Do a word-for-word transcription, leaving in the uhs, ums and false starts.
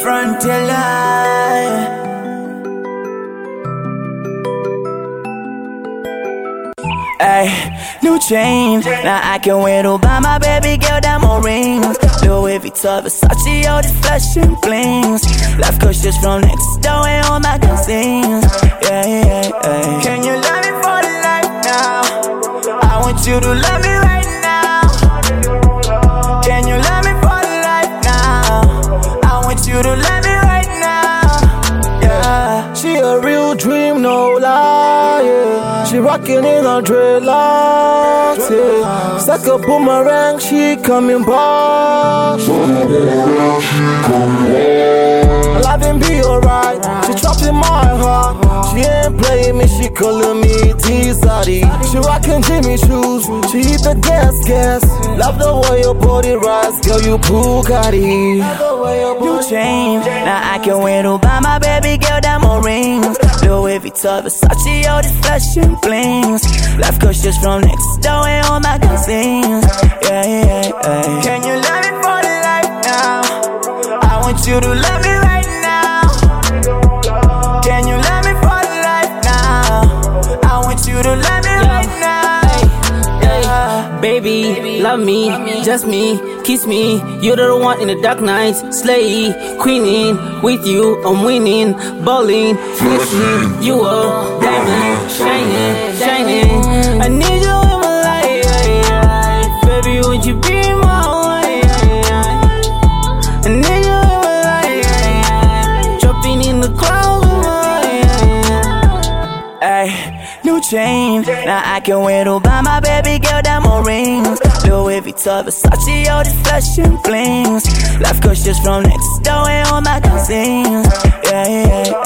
Frontilla. Ay, new chain, now I can wear to buy my baby girl diamond rings. Louis Vuitton, Versace, all this flesh and blings. Life coach just from next door and all my cousins. Yeah, yeah, yeah. Can you love me for life now? I want you to love me right now. Can you love me for life now? I want you to love me right now. Yeah, she a real dream, no lie, yeah. She rockin' in her dreadlocks, yeah. It's like a boomerang, she coming back. Life and be alright, she trapped in my heart. She ain't playing me, she calling me T-Sadi. She rockin' Jimmy shoes, she eat the gas, gas. Love the way your body rides, girl, you Bugatti. New chain, now I can wear to buy my baby girl diamond rings. Louis Vuitton, Versace, all this flesh and blings. Life coach just from next door and all my cousins. Yeah, yeah, yeah. Can you love me for life now? I want you to love me right now. Can you love me for life now? I want you to love me right now. Yeah. Baby, love me, just me, kiss me. You're the one in the dark nights, slay, queening. With you, I'm winning, bowling, fishing. You are diamond, shining, shining. I need you in my life, baby. Would you be my wife? I need you in my life, dropping in the clouds. Ay, new chain, now I can wear to buy my baby girl diamond rings. Louis Vuitton, Versace, all this flesh and blings. Life coach just from next door and all my cousins. Yeah, yeah,